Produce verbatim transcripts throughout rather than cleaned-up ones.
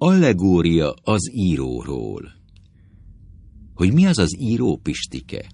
Allegória az íróról. Hogy mi az az író, Pistike?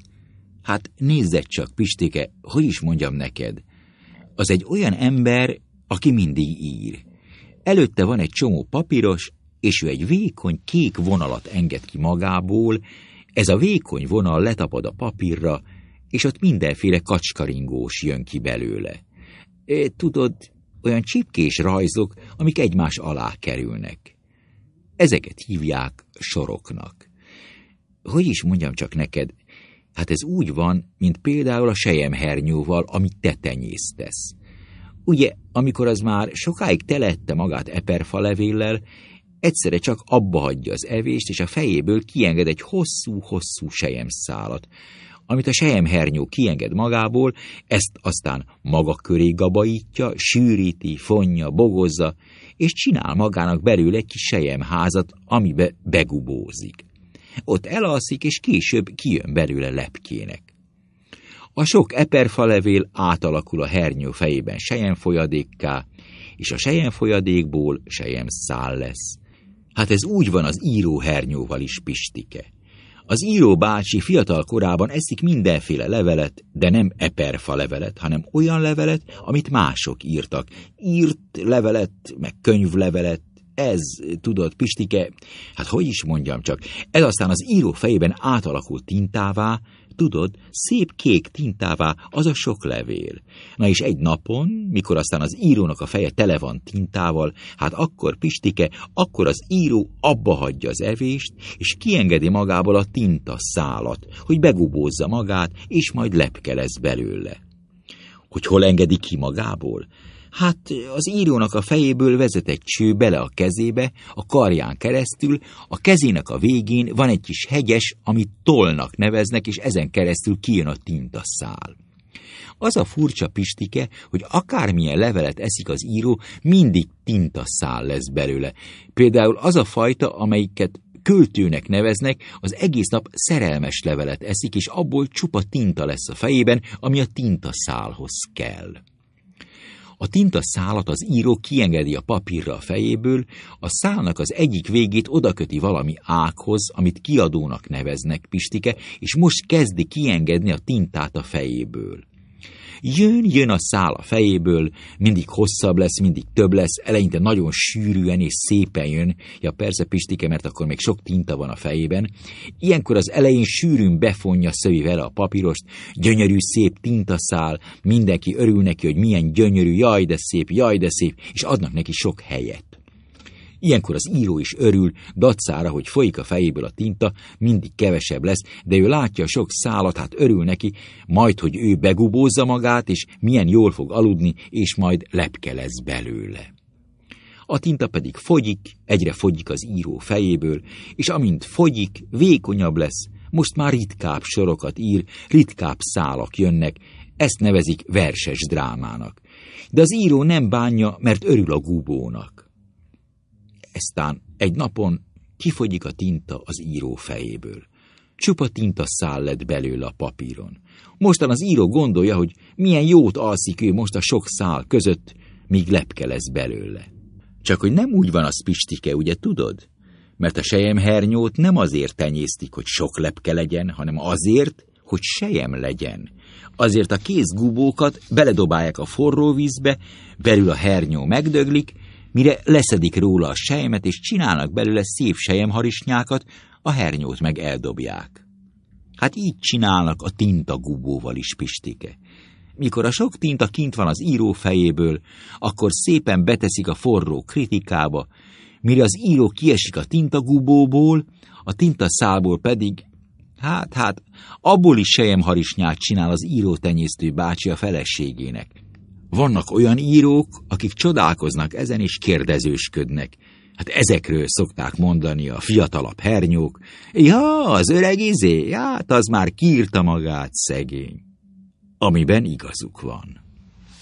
Hát nézzed csak, Pistike, hogy is mondjam neked. Az egy olyan ember, aki mindig ír. Előtte van egy csomó papíros, és ő egy vékony kék vonalat enged ki magából, ez a vékony vonal letapad a papírra, és ott mindenféle kacskaringós jön ki belőle. É, tudod, olyan csipkés rajzok, amik egymás alá kerülnek. Ezeket hívják soroknak. Hogy is mondjam csak neked, hát ez úgy van, mint például a selyemhernyóval, amit te tenyésztesz. Ugye, amikor az már sokáig telette magát eperfalevéllel, egyszerre csak abba hagyja az evést, és a fejéből kienged egy hosszú-hosszú selyemszálat, amit a selyemhernyó kienged magából, ezt aztán maga köré gabaítja, sűríti, fonja, bogozza, és csinál magának belőle egy kis selyemházat, amibe begubózik. Ott elalszik, és később kijön belőle lepkének. A sok eperfalevél átalakul a hernyó fejében selyemfolyadékká, és a selyemfolyadékból selyemszál lesz. Hát ez úgy van az íróhernyóval is, Pistike. Az író bácsi fiatal korában eszik mindenféle levelet, de nem eperfa levelet, hanem olyan levelet, amit mások írtak. Írt levelet, meg könyvlevelet, ez, tudod, Pistike, hát hogy is mondjam csak, ez aztán az író fejében átalakult tintává, tudod, szép kék tintává, az a sok levél. Na és egy napon, mikor aztán az írónak a feje tele van tintával, hát akkor, Pistike, akkor az író abba hagyja az evést, és kiengedi magából a tintaszálat, hogy begubózza magát, és majd lepke lesz belőle. Hogy hol engedi ki magából? Hát az írónak a fejéből vezet egy cső bele a kezébe, a karján keresztül, a kezének a végén van egy kis hegyes, amit tollnak neveznek, és ezen keresztül kijön a tintaszál. Az a furcsa, Pistike, hogy akármilyen levelet eszik az író, mindig tintaszál lesz belőle. Például az a fajta, amelyiket költőnek neveznek, az egész nap szerelmes levelet eszik, és abból csupa tinta lesz a fejében, ami a tintaszálhoz kell. A tintaszálat az író kiengedi a papírra a fejéből, a szálnak az egyik végét odaköti valami ághoz, amit kiadónak neveznek, Pistike, és most kezdi kiengedni a tintát a fejéből. Jön, jön a szál a fejéből, mindig hosszabb lesz, mindig több lesz, eleinte nagyon sűrűen és szépen jön, ja persze, Pistike, mert akkor még sok tinta van a fejében. Ilyenkor az elején sűrűn befonja, szövi vele a papírost, gyönyörű szép tintaszál, mindenki örül neki, hogy milyen gyönyörű, jaj de szép, jaj de szép, és adnak neki sok helyet. Ilyenkor az író is örül, dacára, hogy folyik a fejéből a tinta, mindig kevesebb lesz, de ő látja a sok szálat, hát örül neki, majd, hogy ő begubózza magát, és milyen jól fog aludni, és majd lepke lesz belőle. A tinta pedig fogyik, egyre fogyik az író fejéből, és amint fogyik, vékonyabb lesz, most már ritkább sorokat ír, ritkább szálak jönnek, ezt nevezik verses drámának. De az író nem bánja, mert örül a gubónak. Eztán egy napon kifogyik a tinta az író fejéből. Csupa tintaszál lett belőle a papíron. Mostan az író gondolja, hogy milyen jót alszik ő most a sok szál között, míg lepke lesz belőle. Csak hogy nem úgy van az, Pistike, ugye tudod? Mert a selyemhernyót nem azért tenyésztik, hogy sok lepke legyen, hanem azért, hogy selyem legyen. Azért a kézgubókat beledobálják a forró vízbe, belül a hernyó megdöglik, mire leszedik róla a selymet, és csinálnak belőle szép selyemharisnyákat, a hernyót meg eldobják. Hát így csinálnak a tintagubóval is, Pistike. Mikor a sok tinta kint van az író fejéből, akkor szépen beteszik a forró kritikába, mire az író kiesik a tintagubóból, a tintaszálból pedig, hát, hát, abból is selyemharisnyát csinál az írótenyésztő bácsi a feleségének. Vannak olyan írók, akik csodálkoznak ezen és kérdezősködnek. Hát ezekről szokták mondani a fiatalabb hernyók. Ja, az öreg izé, hát az már kiírta magát, szegény. Amiben igazuk van.